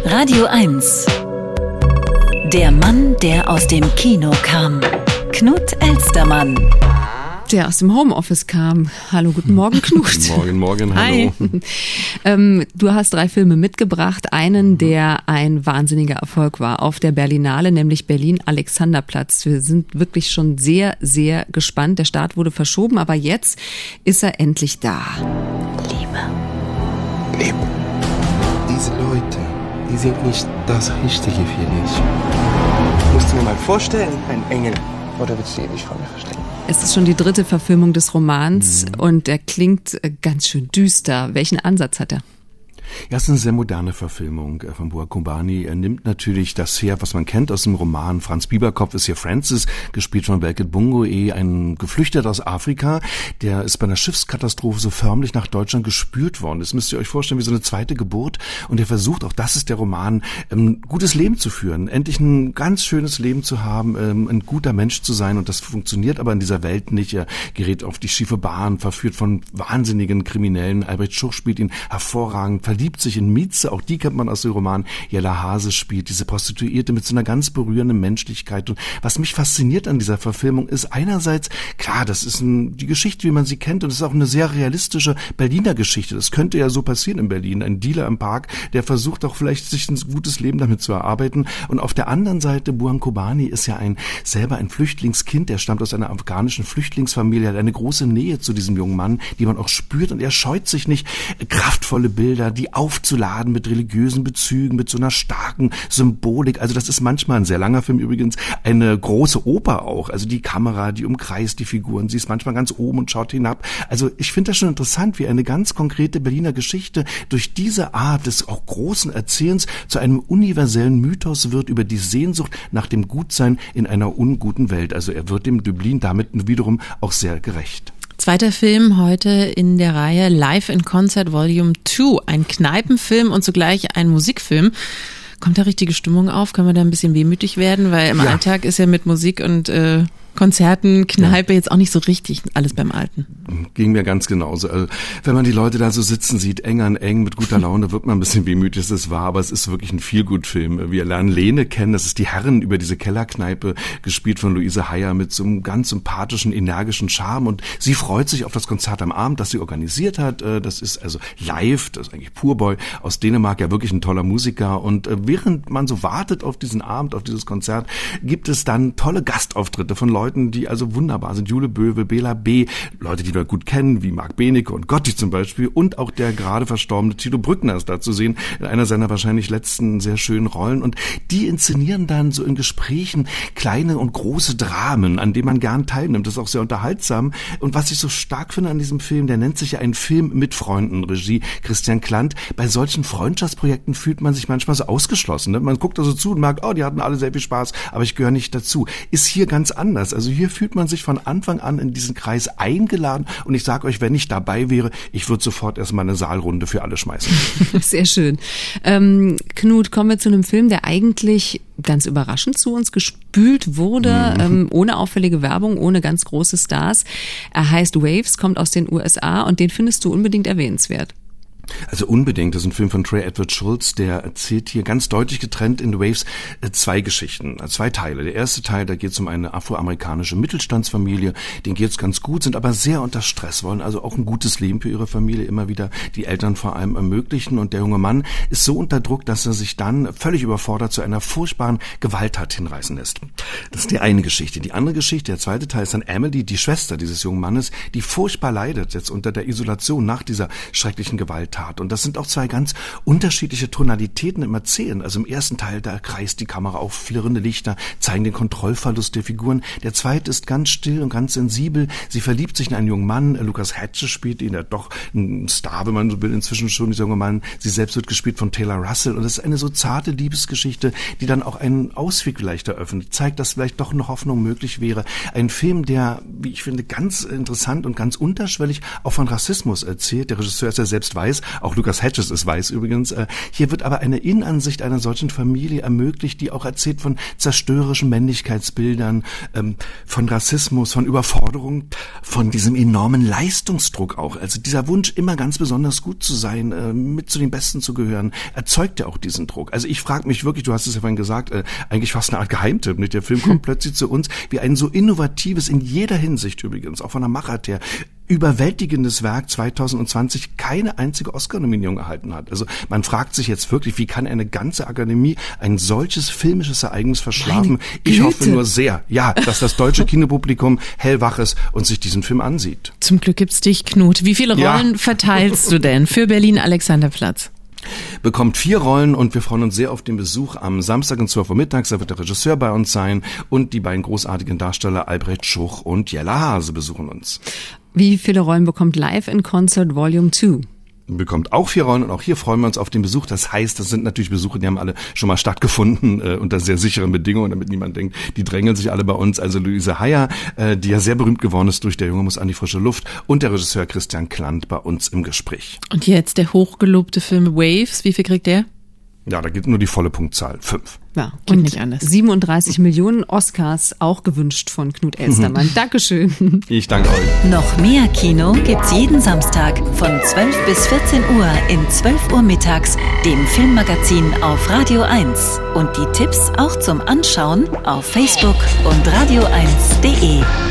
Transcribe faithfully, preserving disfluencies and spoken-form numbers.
Radio eins. Der Mann, der aus dem Kino kam. Knut Elstermann. Der aus dem Homeoffice kam. Hallo, guten Morgen, Knut. Morgen, morgen, hallo. Hi. ähm, du hast drei Filme mitgebracht. Einen, der ein wahnsinniger Erfolg war auf der Berlinale, nämlich Berlin-Alexanderplatz. Wir sind wirklich schon sehr, sehr gespannt. Der Start wurde verschoben, aber jetzt ist er endlich da. Liebe. Liebe. Diese Leute, die sind nicht das Richtige für dich. Musst du mir mal vorstellen, ein Engel. Oder willst du ewig vor mir verstecken? Es ist schon die dritte Verfilmung des Romans mhm. und er klingt ganz schön düster. Welchen Ansatz hat er? Ja, es ist eine sehr moderne Verfilmung von Buha Kobani. Er nimmt natürlich das her, was man kennt aus dem Roman. Franz Bieberkopf ist hier Francis, gespielt von Belkit Bungoe, ein Geflüchteter aus Afrika. Der ist bei einer Schiffskatastrophe so förmlich nach Deutschland gespült worden. Das müsst ihr euch vorstellen wie so eine zweite Geburt. Und er versucht, auch das ist der Roman, ein gutes Leben zu führen. Endlich ein ganz schönes Leben zu haben, ein guter Mensch zu sein. Und das funktioniert aber in dieser Welt nicht. Er gerät auf die schiefe Bahn, verführt von wahnsinnigen Kriminellen. Albrecht Schuch spielt ihn hervorragend, verliebt sich in Mieze, auch die kennt man aus dem Roman. Jella Hase spielt diese Prostituierte mit so einer ganz berührenden Menschlichkeit. Und was mich fasziniert an dieser Verfilmung ist einerseits, klar, das ist ein, die Geschichte, wie man sie kennt, und es ist auch eine sehr realistische Berliner Geschichte. Das könnte ja so passieren in Berlin. Ein Dealer im Park, der versucht auch vielleicht sich ein gutes Leben damit zu erarbeiten. Und auf der anderen Seite, Buha Kobani ist ja ein selber ein Flüchtlingskind, der stammt aus einer afghanischen Flüchtlingsfamilie, hat eine große Nähe zu diesem jungen Mann, die man auch spürt, und er scheut sich nicht, kraftvolle Bilder, die aufzuladen mit religiösen Bezügen, mit so einer starken Symbolik. Also das ist manchmal ein sehr langer Film übrigens, eine große Oper auch. Also die Kamera, die umkreist die Figuren, sie ist manchmal ganz oben und schaut hinab. Also ich finde das schon interessant, wie eine ganz konkrete Berliner Geschichte durch diese Art des auch großen Erzählens zu einem universellen Mythos wird über die Sehnsucht nach dem Gutsein in einer unguten Welt. Also er wird dem Döblin damit wiederum auch sehr gerecht. Zweiter Film heute in der Reihe Live in Concert Volume zwei. Ein Kneipenfilm und zugleich ein Musikfilm. Kommt da richtige Stimmung auf? Können wir da ein bisschen wehmütig werden? Weil im ja. Alltag ist ja mit Musik und äh, Konzerten, Kneipe ja. jetzt auch nicht so richtig alles beim Alten. Ging mir ganz genauso. Also, wenn man die Leute da so sitzen sieht, eng an eng, mit guter Laune, wird man ein bisschen wehmütig, das ist wahr, aber es ist wirklich ein Feelgood-Film. Wir lernen Lene kennen, das ist die Herren über diese Kellerkneipe, gespielt von Luise Heyer mit so einem ganz sympathischen, energischen Charme, und sie freut sich auf das Konzert am Abend, das sie organisiert hat. Das ist also live, das ist eigentlich Purboy aus Dänemark, ja wirklich ein toller Musiker, und während man so wartet auf diesen Abend, auf dieses Konzert, gibt es dann tolle Gastauftritte von Leuten, die also wunderbar sind. Jule Böwe, Bela B., Leute, die wir gut kennen, wie Marc Benecke und Gotti zum Beispiel, und auch der gerade verstorbene Tito Brückner ist da zu sehen, in einer seiner wahrscheinlich letzten sehr schönen Rollen, und die inszenieren dann so in Gesprächen kleine und große Dramen, an denen man gern teilnimmt. Das ist auch sehr unterhaltsam, und was ich so stark finde an diesem Film, der nennt sich ja ein Film mit Freunden, Regie Christian Klant. Bei solchen Freundschaftsprojekten fühlt man sich manchmal so ausgeschlossen, ne? Man guckt da so zu und merkt, oh, die hatten alle sehr viel Spaß, aber ich gehöre nicht dazu. Ist hier ganz anders. Also hier fühlt man sich von Anfang an in diesen Kreis eingeladen, und ich sage euch, wenn ich dabei wäre, ich würde sofort erstmal eine Saalrunde für alle schmeißen. Sehr schön. Ähm, Knut, kommen wir zu einem Film, der eigentlich ganz überraschend zu uns gespült wurde, mhm. ähm, ohne auffällige Werbung, ohne ganz große Stars. Er heißt Waves, kommt aus den U S A, und den findest du unbedingt erwähnenswert. Also unbedingt, das ist ein Film von Trey Edward Schultz, der erzählt hier ganz deutlich getrennt in Waves zwei Geschichten, zwei Teile. Der erste Teil, da geht es um eine afroamerikanische Mittelstandsfamilie, denen geht es ganz gut, sind aber sehr unter Stress, wollen also auch ein gutes Leben für ihre Familie immer wieder die Eltern vor allem ermöglichen, und der junge Mann ist so unter Druck, dass er sich dann völlig überfordert zu einer furchtbaren Gewalttat hinreißen lässt. Das ist die eine Geschichte. Die andere Geschichte, der zweite Teil, ist dann Emily, die Schwester dieses jungen Mannes, die furchtbar leidet jetzt unter der Isolation nach dieser schrecklichen Gewalttat. Und das sind auch zwei ganz unterschiedliche Tonalitäten im Erzählen. Also im ersten Teil, da kreist die Kamera auf, flirrende Lichter zeigen den Kontrollverlust der Figuren. Der zweite ist ganz still und ganz sensibel. Sie verliebt sich in einen jungen Mann. Lukas Hedges spielt ihn, der doch ein Star, wenn man so will, inzwischen schon, dieser junge Mann. Sie selbst wird gespielt von Taylor Russell. Und das ist eine so zarte Liebesgeschichte, die dann auch einen Ausweg vielleicht eröffnet, zeigt, dass vielleicht doch eine Hoffnung möglich wäre. Ein Film, der, wie ich finde, ganz interessant und ganz unterschwellig auch von Rassismus erzählt. Der Regisseur ist ja selbst weiß, Auch Lucas Hedges ist weiß übrigens. Äh, hier wird aber eine Innenansicht einer solchen Familie ermöglicht, die auch erzählt von zerstörerischen Männlichkeitsbildern, ähm, von Rassismus, von Überforderung, von diesem enormen Leistungsdruck auch. Also dieser Wunsch, immer ganz besonders gut zu sein, äh, mit zu den Besten zu gehören, erzeugt ja auch diesen Druck. Also ich frage mich wirklich, du hast es ja vorhin gesagt, äh, eigentlich fast eine Art Geheimtipp, nicht? Der Film kommt plötzlich zu uns wie ein so innovatives, in jeder Hinsicht übrigens, auch von der Machart her, überwältigendes Werk zweitausendzwanzig keine einzige Oscar-Nominierung erhalten hat. Also man fragt sich jetzt wirklich, wie kann eine ganze Akademie ein solches filmisches Ereignis verschlafen? Ich hoffe nur sehr, ja, dass das deutsche Kinopublikum hellwach ist und sich diesen Film ansieht. Zum Glück gibt's dich, Knut. Wie viele Rollen ja. verteilst du denn für Berlin-Alexanderplatz? Bekommt vier Rollen und wir freuen uns sehr auf den Besuch am Samstag um zwölf Uhr mittags. Da wird der Regisseur bei uns sein und die beiden großartigen Darsteller Albrecht Schuch und Jella Hase besuchen uns. Wie viele Rollen bekommt Live in Concert Volume zwei? Bekommt auch vier Rollen und auch hier freuen wir uns auf den Besuch. Das heißt, das sind natürlich Besuche, die haben alle schon mal stattgefunden äh, unter sehr sicheren Bedingungen, damit niemand denkt, die drängeln sich alle bei uns. Also Luise Heyer, äh, die ja sehr berühmt geworden ist durch Der Junge muss an die frische Luft, und der Regisseur Christian Klant bei uns im Gespräch. Und jetzt der hochgelobte Film Waves, wie viel kriegt der? Ja, da gibt nur die volle Punktzahl, fünf. Ja, und nicht anders. siebenunddreißig Millionen Oscars, auch gewünscht von Knut Elstermann. Dankeschön. Ich danke euch. Noch mehr Kino gibt's jeden Samstag von zwölf bis vierzehn Uhr in zwölf Uhr mittags, dem Filmmagazin auf Radio eins. Und die Tipps auch zum Anschauen auf Facebook und radio eins punkt de.